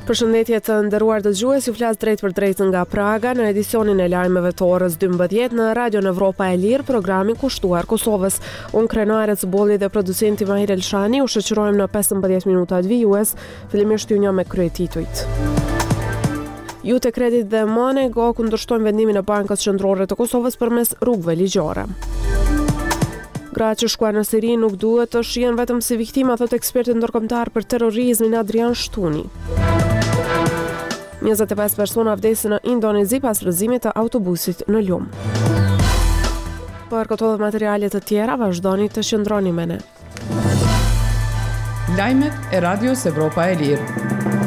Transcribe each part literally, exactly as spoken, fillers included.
Përshëndetje të nderuar dëgjues, ju flas drejt për drejt nga Praga në edicionin e lajmeve të orës dymbëdhjetë në Radio Evropa e Lirë, programi kushtuar Kosovës. Unë krenare të bolli dhe producenti Mahir Elshani, u shoqërojmë në pesëmbëdhjetë minuta të vijues, fillimisht ju një me kryetitujt. Unicredit dhe Monego kundërshtojnë vendimin e Bankës Qendrore të Kosovës përmes rrugëve ligjore. Gratë që shkuar në Siri nuk duhet të shihen vetëm si viktima, thot eksperti ndërkombëtar për terrorizmin Adrian Shtuni. njëzet e pesë persona vdesin në Indonezi pas rrëzimit të autobusit në Lum. Për këto dhe materiale të tjera, vazhdoni të qëndroni me ne. Lajmet e Radios Evropa e Lirë.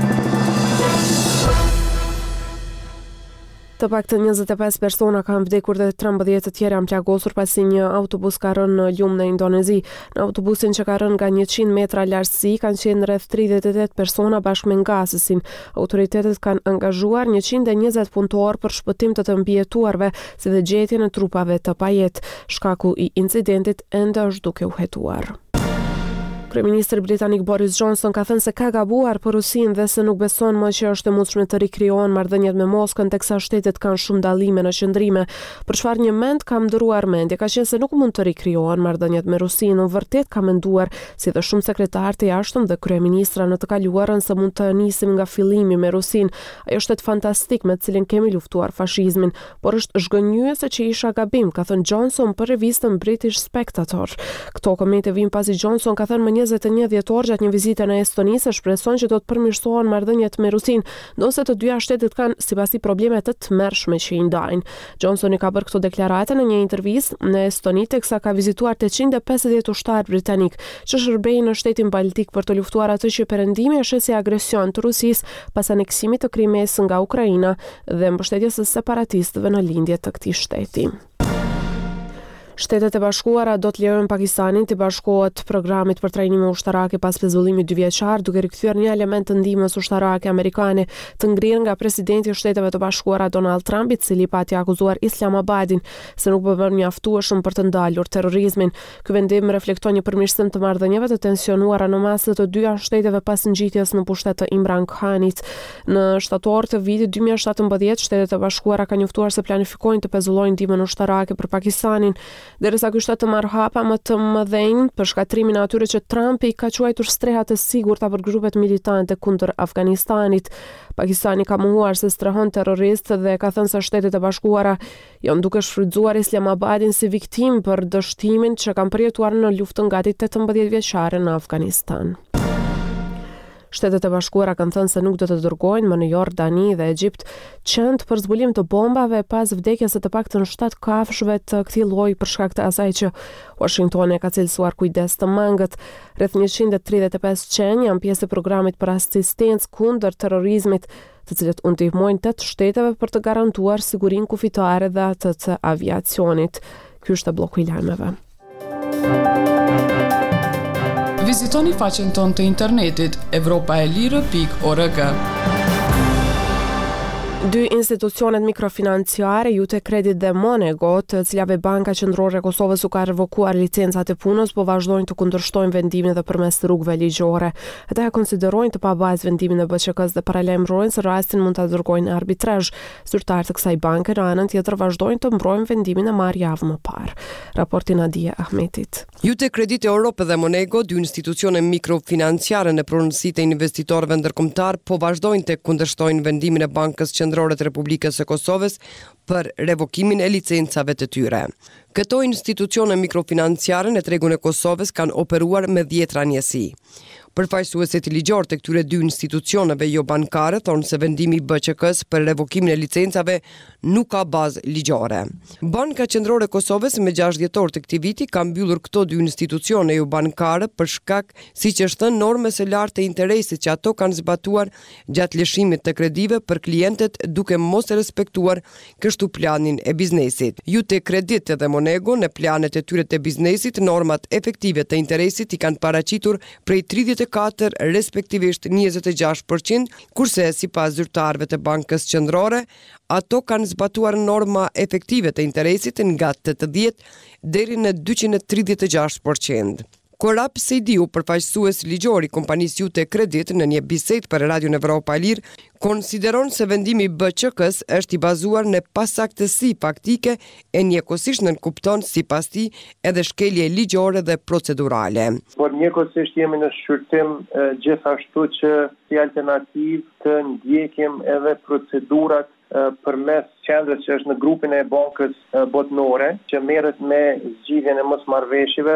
Të paktën njëzet e pesë persona kanë vdekur dhe trembëdhjetë të tjerë janë plagosur pasi një autobus ka rënë në Lum në Indonezi. Në autobusin që ka rënë nga njëqind metra lartësi kanë qenë rreth tridhjetë e tetë persona bashkë me ngasësin. Autoritetet kanë angazhuar njëqind e njëzet punëtor për shpëtim të të mbijetuarve, si dhe gjetjen e trupave të pajet. Shkaku i incidentit ende është duke u hetuar. Kryeministri britanik Boris Johnson ka thënë se ka gabuar për Rusinë dhe se nuk beson më që është e mundshme të rikrijohen marrëdhëniet me Moskën, teksa shtetet kanë shumë dallime në qëndrime. Për çfarë një mend ka ndëruar mendje, ka qenë se nuk mund të rikrijohen marrëdhëniet me Rusinë. Në vërtet ka menduar, si dhe shumë sekretarë të jashtëm dhe kryeministra në të kaluarën, se mund të nisim nga fillimi me Rusinë. Ajo shtet fantastik me të cilin kemi luftuar fashizmin, por është zhgënjyese që isha gabim, ka thënë Johnson për revistën British Spectator. Këto komente vijnë pasi Johnson ka thënë më njëzet e një dhjetor gjatë një vizite në Estoni se shpreson që do të përmirësohen marrëdhëniet me Rusinë, ndonse të dyja shtetet kanë sipasi probleme të tmerrshme që i ndajnë. Johnsoni ka bërë këto deklarate në një intervistë në Estoni, teksa ka vizituar tetëqind e pesëdhjetë ushtarë britanik që shërbejnë në shtetin baltik për të luftuar atë që perëndimi është si agresion të Rusisë pas aneksimit të Krimes nga Ukraina dhe mbështetjes së separatistëve në lindje të këtij shteti. Shtetet e Bashkuara do të lejojnë Pakistanin të bashkohet programit për trajnime ushtarake pas pezullimit dyvjeçar, duke rikthyer një element të ndihmës ushtarake amerikane të ngrirë nga presidenti i Shteteve të Bashkuara Donald Trump, i cili pati akuzuar Islamabadin se nuk bën mjaftueshëm për të ndalur terrorizmin. Ky vendim reflekton një përmirësim të marrëdhënieve të tensionuara në masë të dyja shteteve pas ngjitjes në pushtet të Imran Khanit. Në shtator të vitit dy mijë e shtatëmbëdhjetë, Shtetet e Bashkuara kanë njoftuar se planifikojnë të pezullojnë ndihmën ushtarake për Pakistanin, derisa ky shtet të marrë hapa më të mëdhenj për shkatrimin e atyre që Trumpi ka quajtur streha të sigurta për grupet militante kundër Afganistanit. Pakistani ka mohuar se strehon terroristë dhe ka thënë se Shtetet e Bashkuara janë duke shfrytzuar Islamabadin si viktim për dështimin që kanë përjetuar në luftën gati tetëmbëdhjetë vjeçare në Afganistan. Shtetet e Bashkuara kanë thënë se nuk do të dërgojnë më në Jordani dhe Egjipt qend për zbulim të bombave pas vdekjes së të paktën shtatë kafshëve të këtij lloji për shkak të asaj që Washingtoni ka cilësuar kujdes të mangët. Rreth njëqind e tridhjetë e pesë qenë janë pjesë e programit për asistencë kundër terrorizmit, të cilët u ndihmojnë tetë shteteve për të garantuar sigurinë kufitare dhe atë të aviacionit. Ky është bloku i lajmeve. Vizitoni faqen tonë të internetit evropaelire pikë org. Dy institucionet mikrofinanciare, Unicredit dhe Monego, të cilave Banka Qendrore e Kosovës u ka revokuar licencat e punës, po vazhdojnë të kundërshtojnë vendimin dhe përmes rrugëve ligjore. Ata e konsiderojnë të pabazë vendimin e B Q K-s dhe paralajmërojnë se rastin mund ta dërgojnë në arbitrazh. Zyrtarët të kësaj banke në anën tjetër vazhdojnë të mbrojnë vendimin e marrë javë më parë. Raporti Nadia Ahmetit. Unicredit Europë dhe Monego, dy institucione mikrofinanciare në pronësitë e investitorëve ndërkombëtar, po vazhdojnë të kundërshtojnë vendimin e Bankës Qendrore të Republikës së Kosovës për revokimin e licencave të tyre. Këto institucione mikrofinanciare në tregun e Kosovës kanë operuar me dhjetra njësi. Përfaqësuesit ligjor të këtyre dy institucioneve jo bankare thonë se vendimi i B Q K-s për revokimin e licencave nuk ka bazë ligjore. Banka Qendrore e Kosovës me gjashtë dhjetor të këtij viti ka mbyllur këto dy institucione jo bankare për shkak, siç është thënë, normës së lartë të interesit që ato kanë zbatuar gjatë lëshimit të kredive për klientët duke mos e respektuar kështu planin e biznesit. Unicredit dhe Monego në planet e tyre të biznesit normat efektive të interesit i kanë paraqitur prej tridhjetë e katër respektivisht njëzet e gjashtë përqind, kurse sipas zyrtarëve të Bankës Qendrore, ato kanë zbatuar norma efektive të interesit nga tetëdhjetë deri në dyqind e tridhjetë e gjashtë përqind. Korap Sejdiu, përfaqësues ligjor i kompanisë Jute Kredit, në një bisedë për Radion Evropa e Lirë, konsideron se vendimi i B Q K-s është i bazuar në pasaktësi faktike e njëkohësisht nënkupton sipas tij edhe shkelje ligjore dhe procedurale. Por njëkohësisht jemi në shqyrtim gjithashtu që si alternativë të ndjekim edhe procedurat përmes qendrës që është në grupin e bankës botnore, që merret me zgjidhjen e mosmarrëveshjeve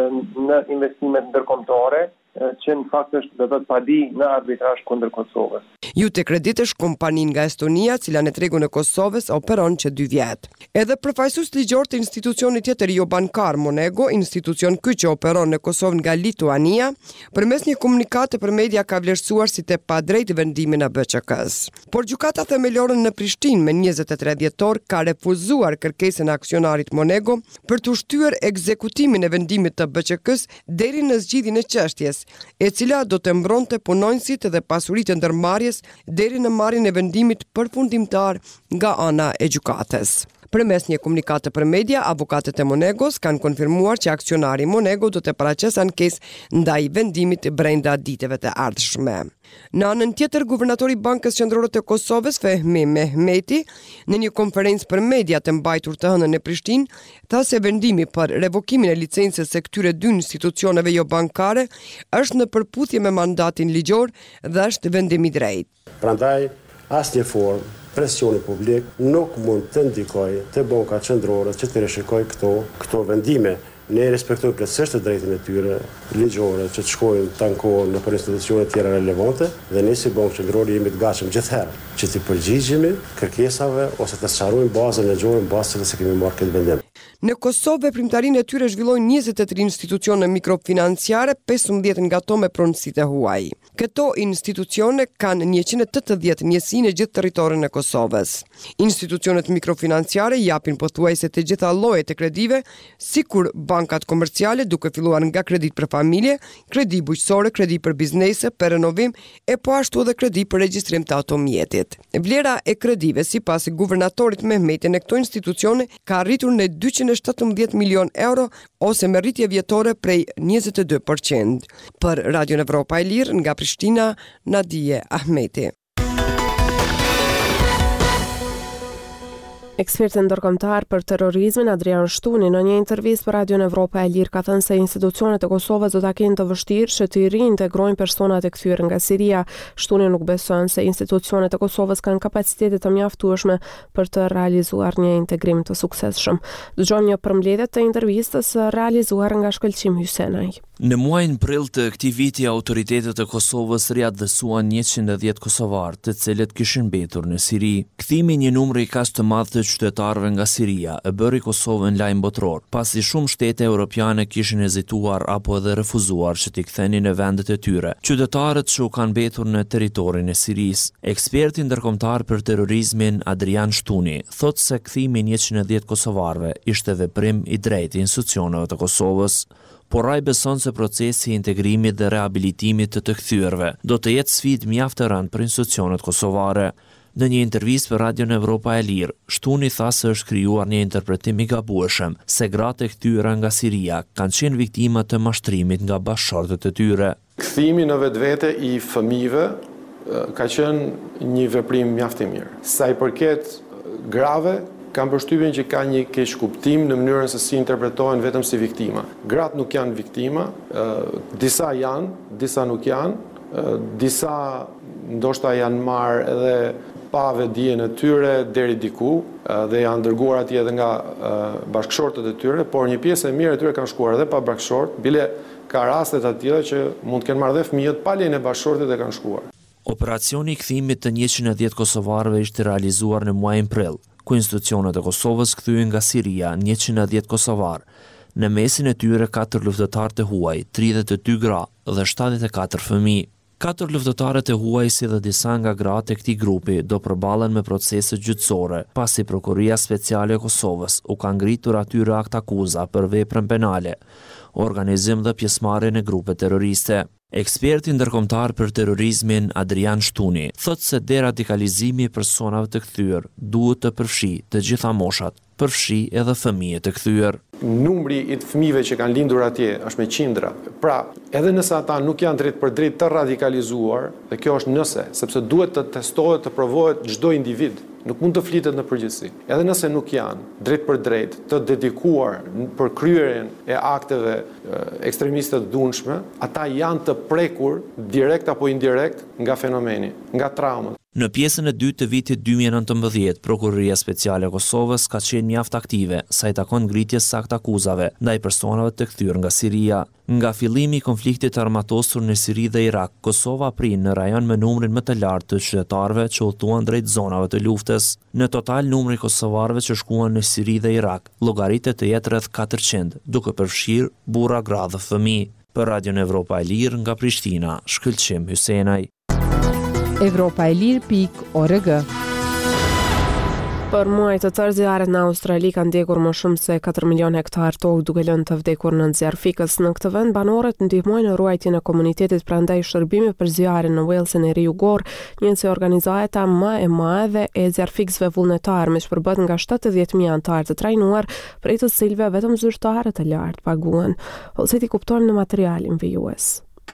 në investimet ndërkombëtare, që në fakt është do të thotë padi në arbitrazh kundër Kosovës. Jute Kredit është kompani nga Estonia, cila në tregun e Kosovës operon që dy vjet. Edhe përfaqësues ligjor të institucionit tjetër jo bankar Monego, institucion ky që operon në Kosovë nga Lituania, përmes një komunikate për media ka vlerësuar si të padrejtë vendimin e B Q K-s. Por gjykata themelore në Prishtinë me njëzet e tre dhjetor ka refuzuar kërkesën e aksionarit Monego për të ushtyer ekzekutimin e vendimit të B Q K-s deri në zgjidhjen e çështjes, e cila do të mbronte punonjësit dhe pasuritë e ndërmarrjes deri në marrjen e vendimit përfundimtar nga ana e gjykatës. Përmes një komunikate për media, avokatët e Monegos kanë konfirmuar që aksionari Monego do të paraqesë ankesë ndaj vendimit brenda ditëve të ardhshme. Në anën tjetër, guvernatori i Bankës Qendrore të Kosovës, Fehmi Mehmeti, në një konferencë për media të mbajtur të hënën në Prishtinë, tha se vendimi për revokimin e licencës së këtyre dy institucioneve jo bankare është në përputhje me mandatin ligjor dhe është vendim i drejtë. Prandaj, asnjë formë presioni publik nuk mund të ndikoj të banka qendrore që të rishikoj këto, këto vendime. Ne respektojmë plotësisht të drejtën e tyre ligjore që të shkojnë të ankohen në për institucione tjera relevante dhe ne si bankë qendrore jemi të gatshëm gjithherë që të përgjigjemi kërkesave ose të sqarojmë bazën ligjore në bazë se kemi marrë këtë vendim. Në Kosovë, veprimtarinë e tyre zhvillojnë njëzet e tre institucione mikrofinanciare, pesëmbëdhjetë nga to me pronësitë e huaj. Këto institucione kanë njëqind e tetëdhjetë njësi në gjithë territorin e Kosovës. Institucionet mikrofinanciare japin pothuajse të gjitha llojet e kredive, sikur bankat komerciale, duke filluar nga kredit për familje, kredi bujqësore, kredi për biznese, për renovim e po ashtu edhe kredi për regjistrim të automjetit. Vlera e kredive sipas guvernatorit Mehmeti në këto institucione ka arritur në dyqind e shtatëmbëdhjetë milion euro ose me rritje vjetore prej njëzet e dy përqind. Për Radion Evropa e Lirë nga Prishtina, Nadije Ahmeti. Eksperti ndërkombëtar për terrorizmin Adrian Shtuni në një intervistë për Radion Evropa e Lirë ka thënë se institucionet e Kosovës do ta kenë të vështirë që të riintegrojnë personat e kthyer nga Siria. Shtuni nuk beson se institucionet e Kosovës kanë kapacitete të mjaftueshme për të realizuar një integrim të suksesshëm. Dëgjojmë një përmbledhje të intervistës realizuar nga Shkëlqim Hysenaj. Në muajin prill të këtij viti, autoritetet e Kosovës riadhësuan njëqind e dhjetë kosovar, të cilët kishin mbetur në Siri. Kthimi një numri kaq të madh të qytetarëve nga Siria e bëri Kosovën lajm botror, pasi shumë shtete europiane kishin hezituar apo edhe refuzuar që t'i kthenin në vendet e tyre qytetarët që u kanë mbetur në territorin e Sirisë. Eksperti ndërkombëtar për terrorizmin Adrian Shtuni thotë se kthimi njëqind e dhjetë kosovarëve ishte veprim i drejtë i institucioneve të Kosovës. Por ai beson se procesi i integrimit dhe rehabilitimit të të kthyrëve do të jetë sfidë mjaft e rëndë për institucionet kosovare. Në një intervistë për Radion Evropa e Lirë, Shtuni tha se është krijuar një interpretim i gabueshëm se gratë e kthyer nga Siria kanë qenë viktima të mashtrimit nga bashkëshortët e tyre. Kthimi në vetvete i fëmijëve ka qenë një veprim mjaft i mirë. Sa i përket grave, kam përshtypjen që ka një keq kuptim në mënyrën se si interpretohen vetëm si viktima. Gratë nuk janë viktima, disa janë, disa nuk janë, disa ndoshta janë marrë edhe pa vetdijen e tyre deri diku dhe janë dërguar atje edhe nga bashkëshortët e tyre, por një pjesë e mirë e tyre kanë shkuar edhe pa bashkëshort, bile ka raste të tilla që mund të kenë marrë dhe fëmijët pa lejen e bashkëshortit dhe kanë shkuar. Operacioni i kthimit të njëqind e dhjetë kosovarëve ishte realizuar në muajin prill, ku institucionet e Kosovës kthyen nga Siria njëqind e dhjetë kosovar. Në mesin e tyre katër luftëtarë të huaj, tridhjetë e dy gra dhe shtatëdhjetë e katër fëmijë. Katër luftëtarët e huaj si dhe disa nga gratë e këtij grupi do përballen me procese gjyqësore, pasi Prokuria Speciale e Kosovës u ka ngritur atyre akt akuza për veprën penale, organizim dhe pjesëmarrje në grupe terroriste. Eksperti ndërkombëtar për terrorizmin Adrian Shtuni thotë se deradikalizimi i personave të kthyer duhet të përfshijë të gjitha moshat, përfshi edhe fëmijët të kthyer. Numri i të fëmijëve që kanë lindur atje është me qindra. Pra, edhe nëse ata nuk janë drejt për drejt të radikalizuar, dhe kjo është nëse, sepse duhet të testohet, të provohet çdo individ. Nuk mund të flitet në përgjithësi. Edhe nëse nuk janë drejt për drejt të dedikuar për kryerjen e akteve ekstremiste të dhunshme, ata janë të prekur direkt apo indirekt nga fenomeni, nga traumat. Në pjesën e dytë të vitit dy mijë e nëntëmbëdhjetë, Prokuroria Speciale e Kosovës ka qenë mjaft aktive sa i takon ngritjes së akt akuzave ndaj personave të kthyer nga Siria. Nga fillimi i konfliktit armatosur në Siri dhe Irak, Kosova prin në rajon me numrin më të lartë të qytetarëve që udhëtuan drejt zonave të luftës. Në total, numri i kosovarëve që shkuan në Siri dhe Irak llogaritet të jetë rreth katërqind, duke përfshirë burra, gra dhe fëmijë. Për Radion Evropa e Lirë nga Prishtina, Shkëlqim Hysenaj. Evropa e Lirë pikë org. Për muaj të tërë, zjarret në Australi kanë ndjekur më shumë se katër milion hektar tokë, duke lënë të vdekur në zjarr fikës. Në këtë vend, banorët ndihmojnë në ruajtjen e komunitetit, prandaj shërbimi për zjarrin në Walesin e Riugor, një nga organizata më e madhe e zjarrfikësve vullnetar, me shpërbët nga shtatëdhjetë mijë anëtar të trajnuar, prej të cilëve vetëm zyrtarët e lartë paguhen. Ose ti kuptojmë në materialin vijues.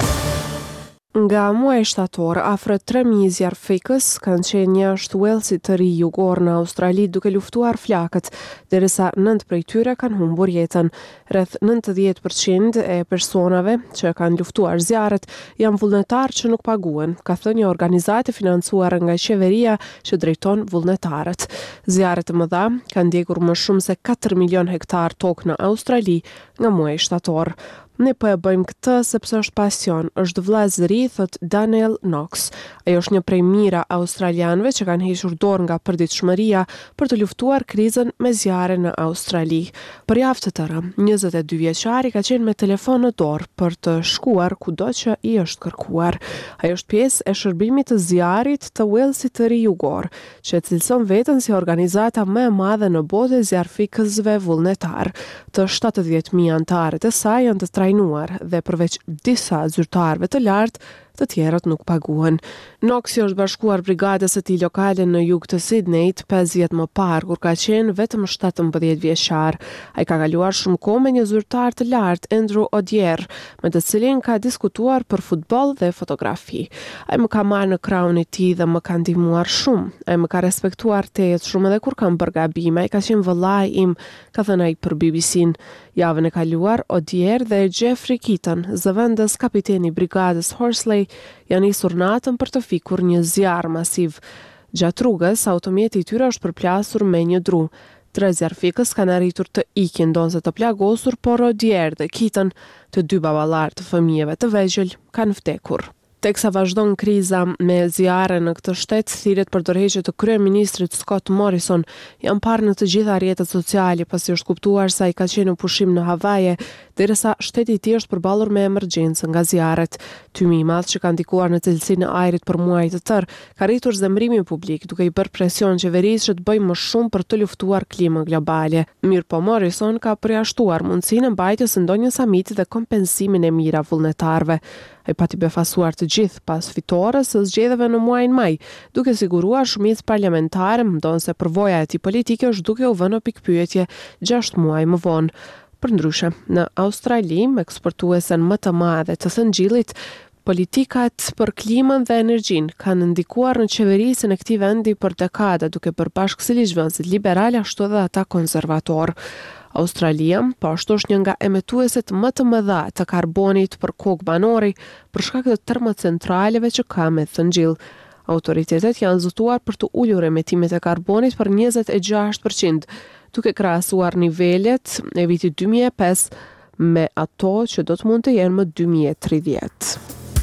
Nga muaj shtator, afër tre mijë zjarrfikës kanë qenë jashtë Walesit të Riugor në Australi duke luftuar flakët, derisa nëntë prej tyre kanë humbur jetën. Rreth nëntëdhjetë përqind e personave që kanë luftuar zjarret janë vullnetar që nuk paguhen, ka thënë një organizatë financuar nga qeveria që drejton vullnetarët. Zjarret e mëdha kanë ndjekur më shumë se katër milion hektar tokë në Australi nga muaji shtator. Ne po e bëjmë këtë sepse është pasion, është vëllazëri, thot Daniel Knox. Ajo është një prej mira australianëve që kanë hequr dorë nga përditshmëria për të luftuar krizën me zjarre në Australi. Për javë të tëra, njëzet e dy vjeçari ka qenë me telefon në dorë për të shkuar kudo që i është kërkuar. Ajo është pjesë e shërbimit të zjarrit të Walesit të Riugor, që cilëson veten si organizata më e madhe në botë e zjarrfikësve vullnetar. Të shtatëdhjetë mijë anëtarët e saj janë të trajnuar dhe përveç disa zyrtarëve të lartë, të tjerët nuk paguhen. Knoxi është bashkuar brigadës së tij lokale në jug të Sydneyt pesë vjet më parë, kur ka qenë vetëm shtatëmbëdhjetë vjeçar. Ai ka kaluar shumë kohë me një zyrtar të lartë, Andrew Odier, me të cilin ka diskutuar për futboll dhe fotografi. Ai më ka marrë në krahun e tij dhe më ka ndihmuar shumë. Ai më ka respektuar tejet shumë edhe kur kam bërë gabime. Ai ka qenë vëllai im, ka thënë ai për B B C-n. Javën e kaluar, Odier dhe Jeffrey Keaton, zëvendës kapiteni i brigadës Horsley, janë nisur natën për të fikur një zjarr masiv. Gjatë rrugës, automjeti i tyre është përplasur me një dru. Tre zjarrfikës kanë arritur të ikin ndonse të plagosur, por Odier dhe Keaton, të dy baballar të fëmijëve të vegjël, kanë vdekur. Teksa vazhdon kriza me zjarre në këtë shtet, thirrjet për dorëheqje të kryeministrit Scott Morrison janë parë në të gjitha rrjetet sociale pasi është kuptuar se ai ka qenë në pushim në Havaje, derisa shteti i tij është përballur me emergjencë nga zjarret. Tymi i madh që ka ndikuar në cilësinë e ajrit për muaj të tërë ka rritur zemrimin publik, duke i bërë presion qeverisë që të bëjë më shumë për të luftuar klimën globale. Mirpo Morrison ka përjashtuar mundësinë e mbajtjes së ndonjë samiti dhe kompensimin e mira vullnetarëve. Ai pati befasuar të gjithë pas fitores së zgjedhjeve në muajin maj, duke siguruar shumicë parlamentare, ndonse përvoja e tij politike është duke u vënë në pikpyetje gjashtë muaj më vonë. Përndryshe, në Australi, eksportuesen më të madhe të thëngjillit, politikat për klimën dhe energjinë kanë ndikuar në qeverisjen e këtij vendi për dekada, duke bërë bashkësisht vënësit liberale ashtu edhe ata konservator. Australia, po ashtu është një nga emetueset më të mëdha të karbonit për kokë banori për shkak të termocentraleve që ka me thëngjill. Autoritetet janë zëtuar për të ulur emetimet e karbonit për njëzet e gjashtë përqind, duke krahasuar nivelet e vitit dy mijë e pesë me ato që do të mund të jenë më dy mijë e tridhjetë.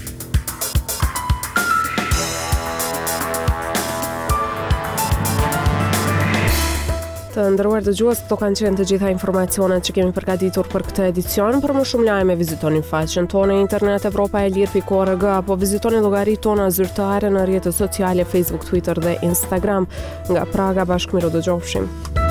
Të nderuar dëgjues, këto kanë qenë të gjitha informacionet që kemi përgatitur për këtë edicion. Për më shumë lajme, vizitoni faqen tonë në internet evropa e lirë pikë org apo vizitoni llogaritë tona zyrtare në rrjetet sociale Facebook, Twitter dhe Instagram. Nga Praga, bashkë miru dëgjofshim.